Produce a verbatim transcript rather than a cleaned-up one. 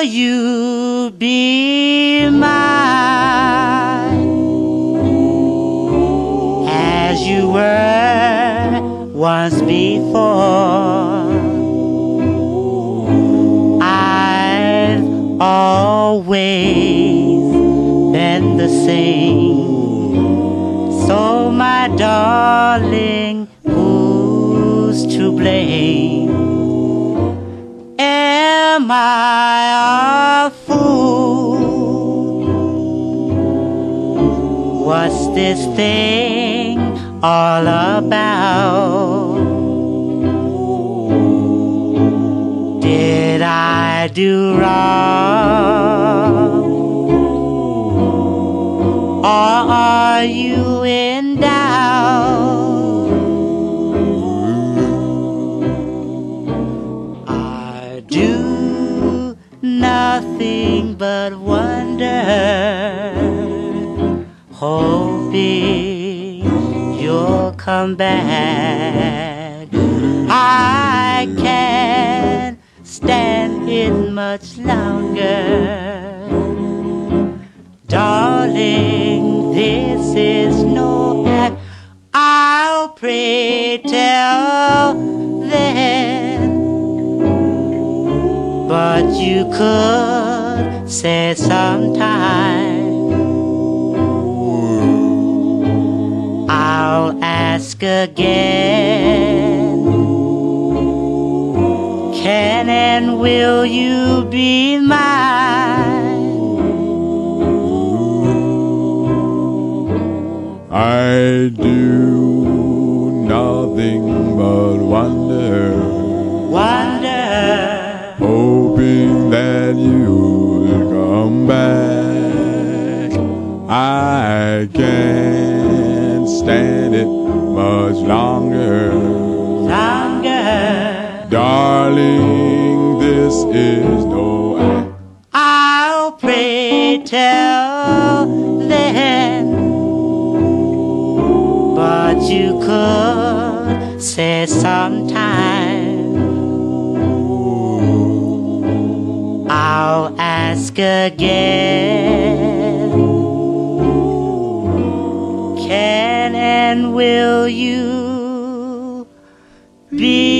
you be mine as you were once before? I've always been the same. So my darling, who's to blame? Am I a fool? What's this thing all about? Did I do wrong? Or are you in doubt? I do nothing but wonder, hoping you'll come back. I can't stand it much longer. Darling, this is no act. I'll pray till then, but you could say sometime. I'll ask again. Can and will you be mine? I do nothing but wonder, wonder, hoping that you'll come back. I can't stand it much longer, longer. Darling, this is no act. I'll pray till then, but you could say sometime. I'll ask again. Can and will you be